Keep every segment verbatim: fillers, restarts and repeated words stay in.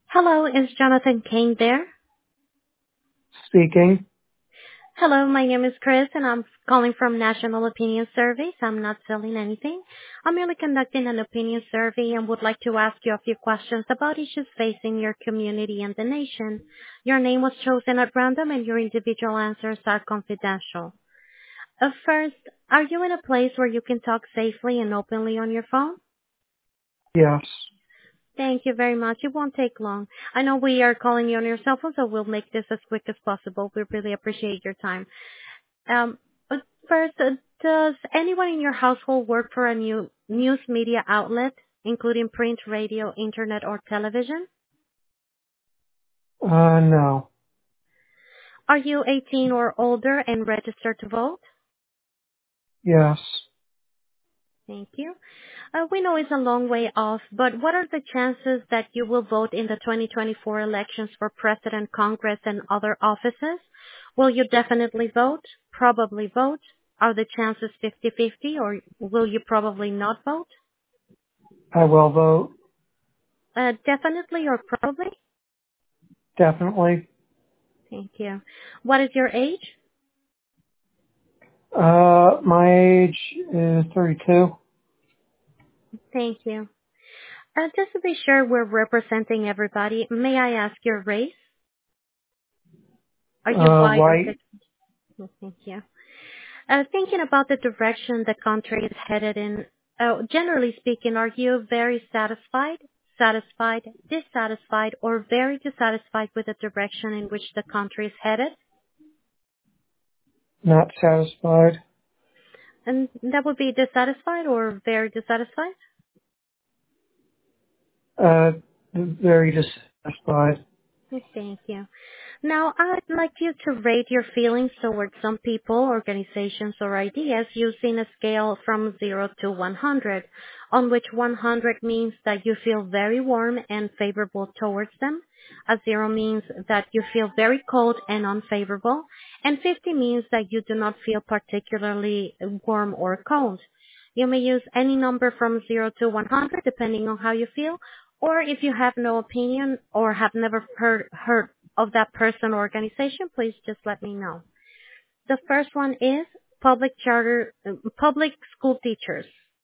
Hello, is Jonathan Kane there? Speaking. Hello, my name is Chris and I'm calling from National Opinion Surveys. I'm not selling anything. I'm merely conducting an opinion survey and would like to ask you a few questions about issues facing your community and the nation. Your name was chosen at random and your individual answers are confidential. Uh, first, are you in a place where you can talk safely and openly on your phone? Yes. Thank you very much. It won't take long. I know we are calling you on your cell phone, so we'll make this as quick as possible. We really appreciate your time. Um, uh, first, uh, does anyone in your household work for a new news media outlet, including print, radio, internet, or television? Uh, no. Are you eighteen or older and registered to vote? Yes. Thank you. Uh, we know it's a long way off, but what are the chances that you will vote in the twenty twenty-four elections for President, Congress, and other offices? Will you definitely vote? Probably vote? Are the chances fifty-fifty, or will you probably not vote? I will vote. Uh, definitely or probably? Definitely. Thank you. What is your age? Uh, my age is thirty-two. Thank you. Uh, just to be sure we're representing everybody, may I ask your race? Are you Uh, white or white. Hispanic? Thank you. Uh, thinking about the direction the country is headed in, uh, generally speaking, are you very satisfied, satisfied, dissatisfied, or very dissatisfied with the direction in which the country is headed? Not satisfied. And that would be dissatisfied or very dissatisfied? Uh, very dissatisfied. Thank you. Now, I'd like you to rate your feelings towards some people, organizations, or ideas using a scale from zero to one hundred, on which one hundred means that you feel very warm and favorable towards them, a zero means that you feel very cold and unfavorable, and fifty means that you do not feel particularly warm or cold. You may use any number from zero to one hundred depending on how you feel, or if you have no opinion or have never heard, heard of that person or organization, please just let me know. The first one is public charter, uh, public school teachers.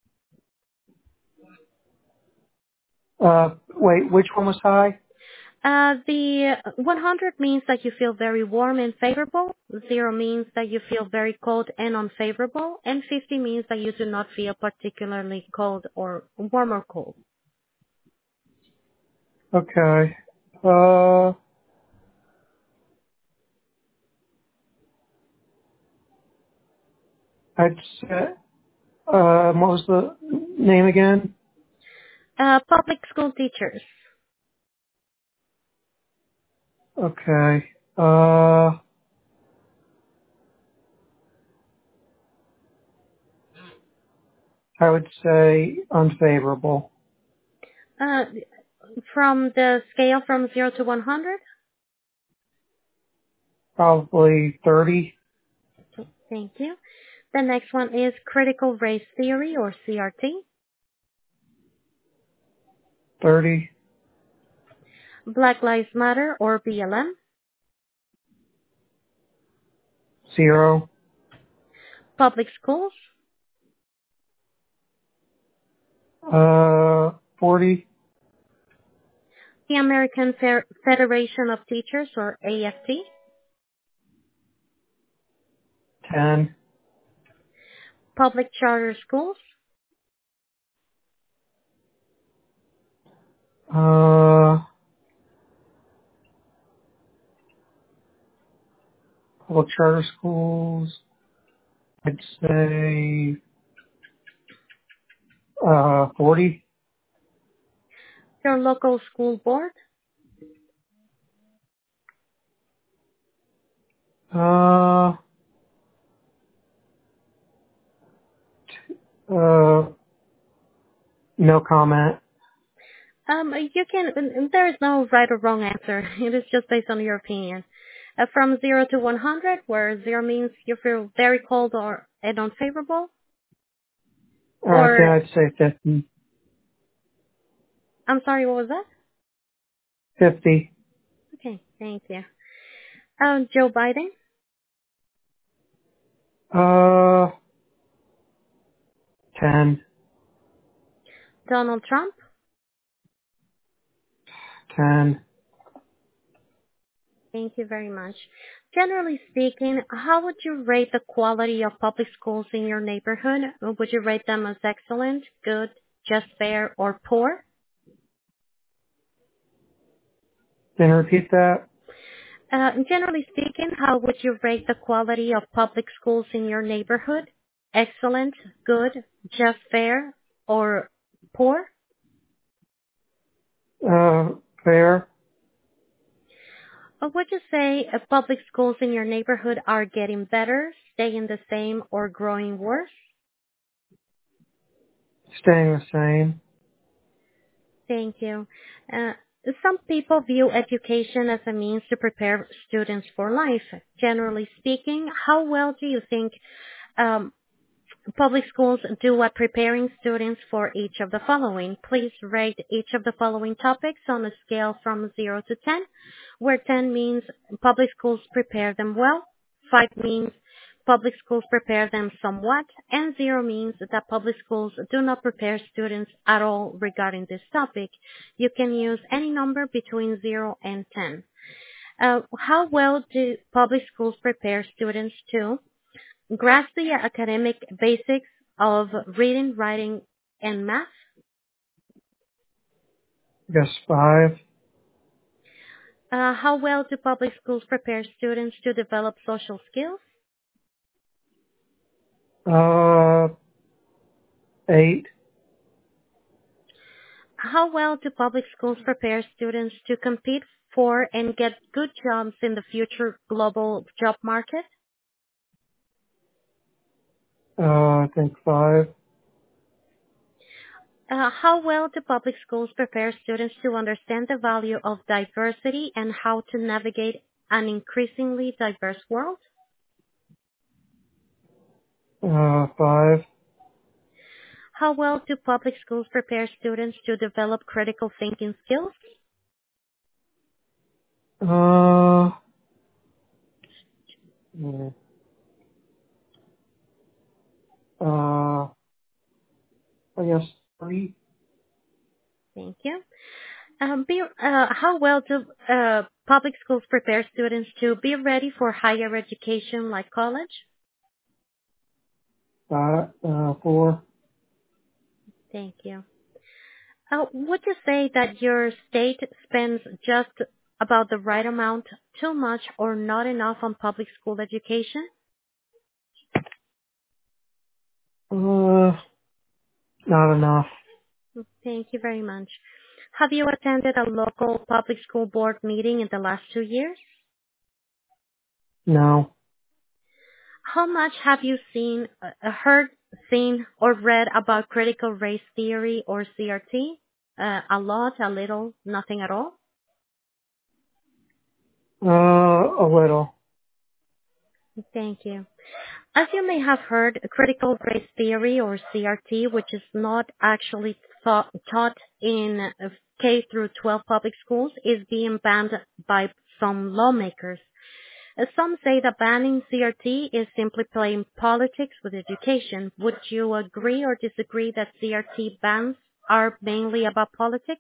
Uh, wait, which one was high? Uh, the one hundred means that you feel very warm and favorable. Zero means that you feel very cold and unfavorable. And fifty means that you do not feel particularly cold or warm or cold. Okay. Uh, I'd say, uh, what was the name again? Uh, public school teachers. Okay. Uh, I would say unfavorable. Uh, from the scale from zero to one hundred. Probably thirty. Thank you. The next one is critical race theory or C R T. thirty. Black Lives Matter or B L M. Zero. Public schools. Uh, forty. The American Fer- Federation of Teachers or A F T. ten. Public charter schools. Uh, public charter schools, I'd say, uh, forty. Your local school board. Uh, uh, no comment. Um, you can, there is no right or wrong answer. It is just based on your opinion. Uh, from zero to one hundred, where zero means you feel very cold or and unfavorable, Uh, then or, I'd say fifty. I'm sorry, what was that? fifty. Okay, thank you. Um, Joe Biden, Uh, ten. Donald Trump, ten. thank you very much. Generally speaking, how would you rate the quality of public schools in your neighborhood? Would you rate them as excellent, good, just fair, or poor? Can you repeat that? Uh, generally speaking, how would you rate the quality of public schools in your neighborhood? Excellent, good, just fair, or poor? Uh, fair. Or would you say uh, public schools in your neighborhood are getting better, staying the same, or growing worse? Staying the same. Thank you. Uh, some people view education as a means to prepare students for life. Generally speaking, how well do you think um, public schools do at preparing students for each of the following? Please rate each of the following topics on a scale from zero to ten, where ten means public schools prepare them well, five means public schools prepare them somewhat, and zero means that public schools do not prepare students at all regarding this topic. You can use any number between zero and ten. Uh, how well do public schools prepare students to grasp the academic basics of reading, writing, and math? Guess five. Uh, how well do public schools prepare students to develop social skills? Uh, eight. How well do public schools prepare students to compete for and get good jobs in the future global job market? Uh, I think five. Uh, how well do public schools prepare students to understand the value of diversity and how to navigate an increasingly diverse world? Uh, five. How well do public schools prepare students to develop critical thinking skills? Uh, yeah. uh, I guess three. Thank you. Um, be, uh, how well do uh, public schools prepare students to be ready for higher education like college? Five. Uh, four. Thank you. Uh, would you say that your state spends just about the right amount, too much, or not enough on public school education? Uh, not enough. Thank you very much. Have you attended a local public school board meeting in the last two years? No. How much have you seen, uh, heard, seen, or read about critical race theory or C R T? Uh, a lot, a little, nothing at all? Uh, a little. Thank you. As you may have heard, critical race theory or C R T, which is not actually taught, taught in uh, K through twelve public schools, is being banned by some lawmakers. Uh, Some say that banning C R T is simply playing politics with education. Would you agree or disagree that C R T bans are mainly about politics?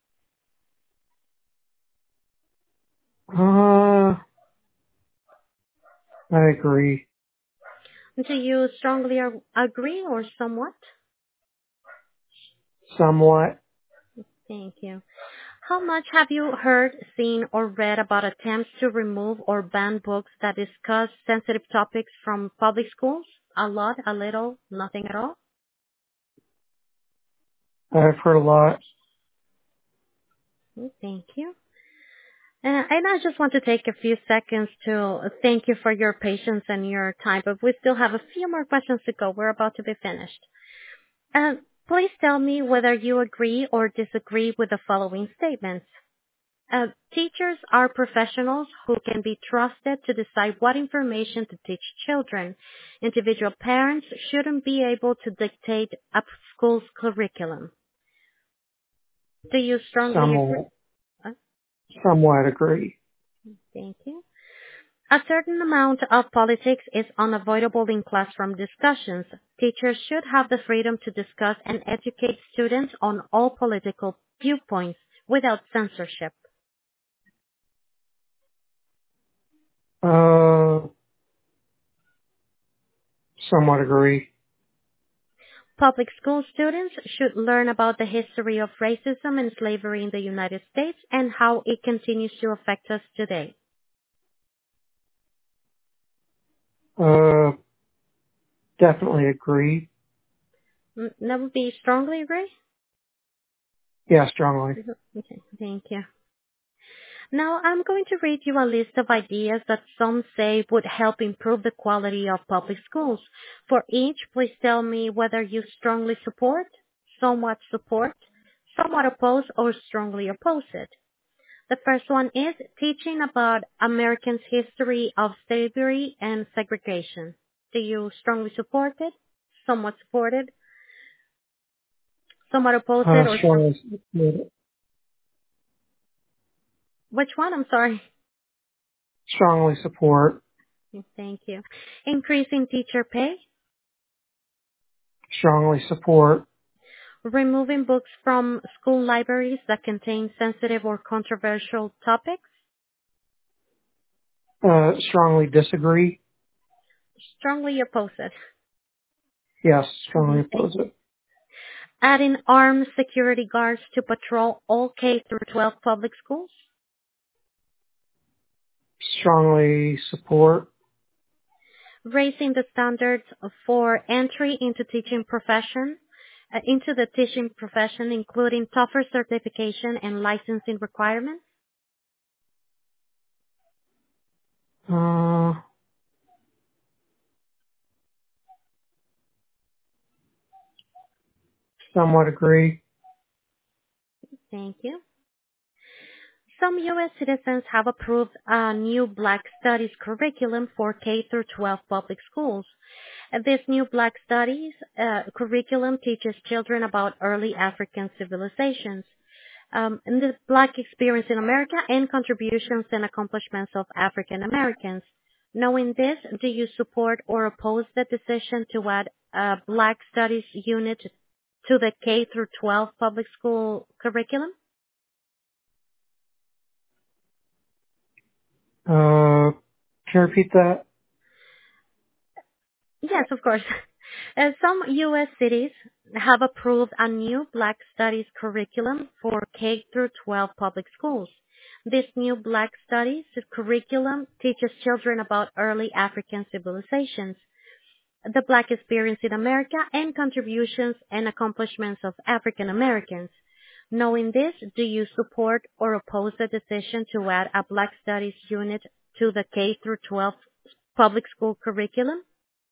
Uh, I agree. Do you strongly ag- agree or somewhat? Somewhat. Thank you. How much have you heard, seen, or read about attempts to remove or ban books that discuss sensitive topics from public schools? A lot, a little, nothing at all? I've heard a lot. Thank you. Uh, and I just want to take a few seconds to thank you for your patience and your time, but we still have a few more questions to go. We're about to be finished. Uh, please tell me whether you agree or disagree with the following statements. Uh, teachers are professionals who can be trusted to decide what information to teach children. Individual parents shouldn't be able to dictate a school's curriculum. Do you strongly agree? Somewhat. Uh, Somewhat agree. Thank you. A certain amount of politics is unavoidable in classroom discussions. Teachers should have the freedom to discuss and educate students on all political viewpoints without censorship. Uh, somewhat agree. Public school students should learn about the history of racism and slavery in the United States and how it continues to affect us today. Uh, definitely agree. Mm, That would be strongly agree? Yeah, strongly. Okay, thank you. Now I'm going to read you a list of ideas that some say would help improve the quality of public schools. For each, please tell me whether you strongly support, somewhat support, somewhat oppose, or strongly oppose it. The first one is teaching about Americans' history of slavery and segregation. Do you strongly support it, somewhat support it, somewhat oppose Uh, it, or some? strongly support it. Which one? I'm sorry. Strongly support. Thank you. Increasing teacher pay, Strongly support. removing books from school libraries that contain sensitive or controversial topics, Uh, strongly disagree. strongly oppose it. Yes, strongly Mhm, oppose thank you. it. Adding armed security guards to patrol all K through twelve public schools, Strongly support. raising the standards for entry into teaching profession, uh, into the teaching profession, including tougher certification and licensing requirements, Uh, somewhat agree. thank you. Some U S citizens have approved a new Black Studies curriculum for K through twelve public schools. Uh, This new Black Studies uh, curriculum teaches children about early African civilizations, um, and the Black experience in America and contributions and accomplishments of African Americans. Knowing this, do you support or oppose the decision to add a Black Studies unit to the K through twelve public school curriculum? Uh, can you repeat that? Yes, of course. Uh, some U S cities have approved a new Black Studies curriculum for K through twelve public schools. This new Black Studies curriculum teaches children about early African civilizations, the Black experience in America, and contributions and accomplishments of African Americans. Knowing this, do you support or oppose the decision to add a Black Studies unit to the K through twelve public school curriculum?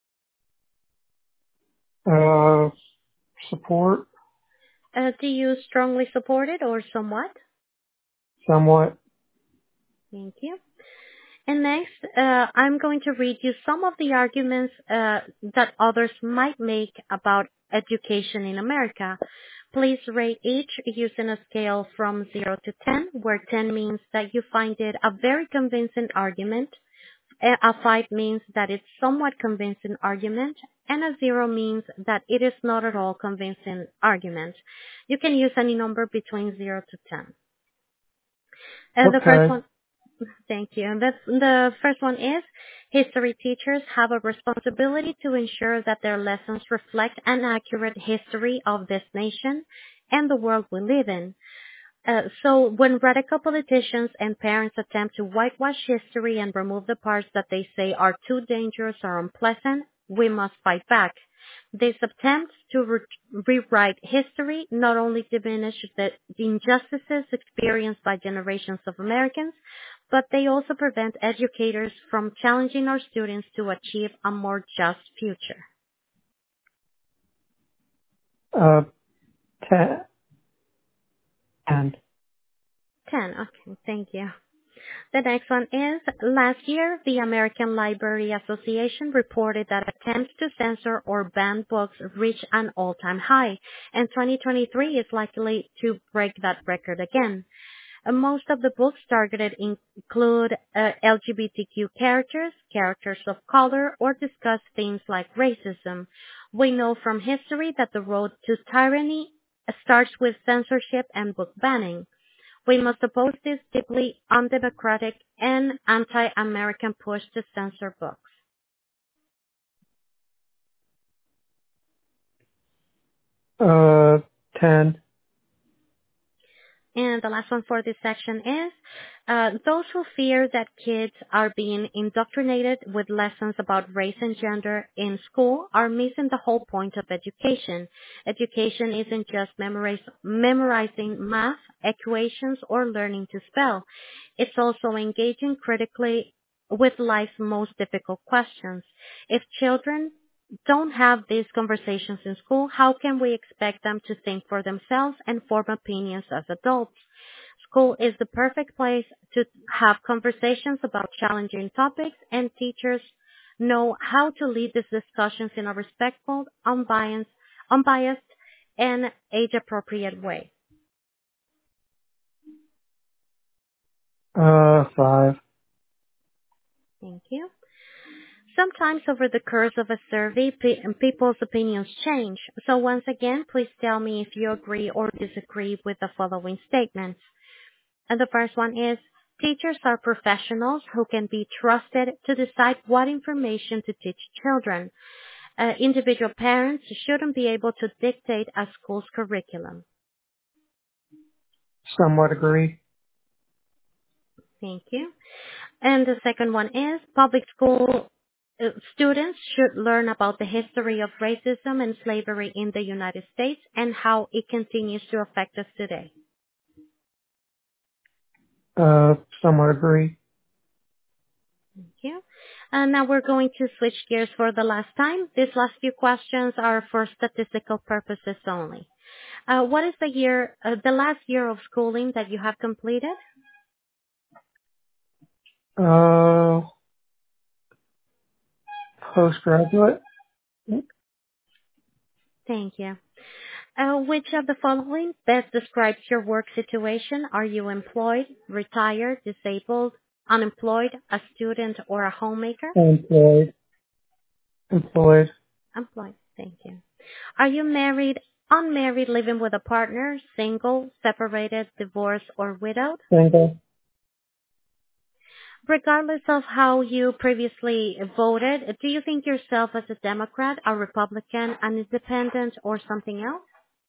Uh, support. Uh, do you strongly support it or somewhat? Somewhat. Thank you. And next, uh, I'm going to read you some of the arguments uh, that others might make about education in America. Please rate each using a scale from zero to ten, where ten means that you find it a very convincing argument, a a five means that it's somewhat convincing argument, and a zero means that it is not at all convincing argument. You can use any number between zero to ten. And the first Okay. one, thank you. And that's, the first one is history teachers have a responsibility to ensure that their lessons reflect an accurate history of this nation and the world we live in. Uh, so when radical politicians and parents attempt to whitewash history and remove the parts that they say are too dangerous or unpleasant, we must fight back. These attempts to re- rewrite history not only diminish the injustices experienced by generations of Americans, but they also prevent educators from challenging our students to achieve a more just future. Uh, ten. ten. ten. Okay, thank you. The next one is, last year, the American Library Association reported that attempts to censor or ban books reached an all-time high, and twenty twenty-three is likely to break that record again. Uh, most of the books targeted include uh, L G B T Q characters, characters of color, or discuss themes like racism. We know from history that the road to tyranny starts with censorship and book banning. We must oppose this deeply undemocratic and anti-American push to censor books. Uh, ten. And the last one for this section is, uh, those who fear that kids are being indoctrinated with lessons about race and gender in school are missing the whole point of education. Education isn't just memorize, memorizing math, equations, or learning to spell. It's also engaging critically with life's most difficult questions. If children don't have these conversations in school, how can we expect them to think for themselves and form opinions as adults? School is the perfect place to have conversations about challenging topics, and teachers know how to lead these discussions in a respectful, unbiased, unbiased and age-appropriate way. Uh, five. Thank you. Sometimes over the course of a survey, pe- people's opinions change. So once again, please tell me if you agree or disagree with the following statements. And the first one is, teachers are professionals who can be trusted to decide what information to teach children. Uh, individual parents shouldn't be able to dictate a school's curriculum. Somewhat agree. Thank you. And the second one is, public school uh, students should learn about the history of racism and slavery in the United States and how it continues to affect us today. Uh, somewhat agree. Thank you. And now we're going to switch gears for the last time. These last few questions are for statistical purposes only. Uh, what is the year, uh, the last year of schooling that you have completed? Uh, postgraduate. Thank you. Uh, which of the following best describes your work situation? Are you employed, retired, disabled, unemployed, a student, or a homemaker? Employed. Employed. Employed. Thank you. Are you married, unmarried, living with a partner, single, separated, divorced, or widowed? Single. Regardless of how you previously voted, do you think yourself as a Democrat, a Republican, an independent, or something else?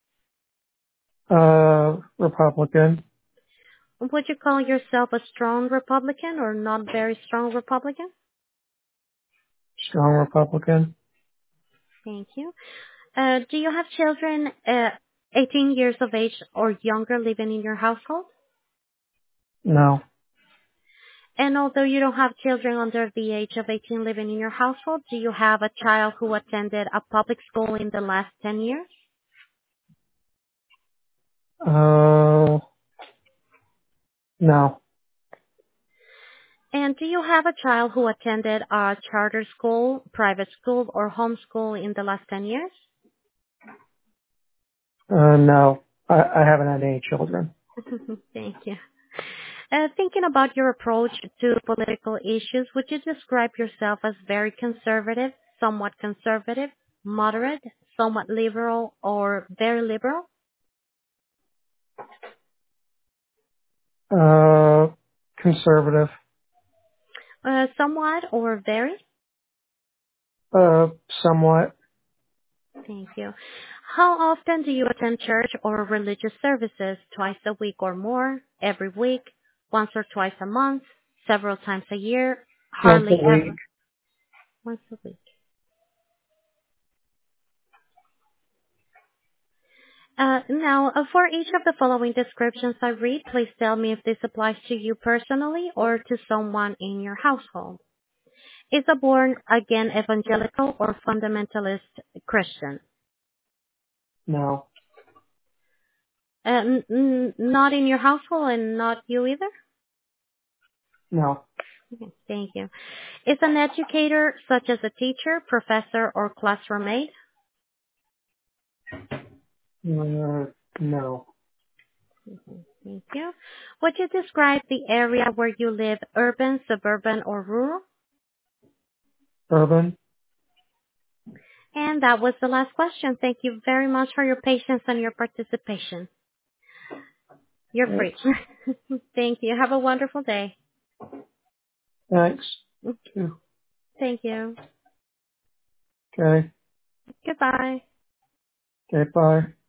Uh, Republican. Would you call yourself a strong Republican or not very strong Republican? Strong Republican. Thank you. Uh, do you have children uh, eighteen years of age or younger living in your household? No. And although you don't have children under the age of eighteen living in your household, do you have a child who attended a public school in the last ten years? Uh, no. And do you have a child who attended a charter school, private school, or homeschool in the last ten years? Uh, no. I, I haven't had any children. Thank you. Uh, thinking about your approach to political issues, would you describe yourself as very conservative, somewhat conservative, moderate, somewhat liberal, or very liberal? Uh, conservative. Uh, somewhat or very? Uh, somewhat. Thank you. How often do you attend church or religious services? Twice a week or more? Every week? Once or twice a month? Several times a year? Once a Hardly week. ever? Once a week. Uh, now, uh, for each of the following descriptions I read, please tell me if this applies to you personally or to someone in your household. Is a born again evangelical or fundamentalist Christian? No. Uh, n- n- not in your household and not you either? No. Okay, thank you. Is an educator such as a teacher, professor, or classroom aide? Uh, no. Mhm. Thank you. Would you describe the area where you live, urban, suburban, or rural? Urban. And that was the last question. Thank you very much for your patience and your participation. You're free. Thanks. Thank you. Have a wonderful day. Thanks. Too. Thank you. Okay. Goodbye. Okay. Bye.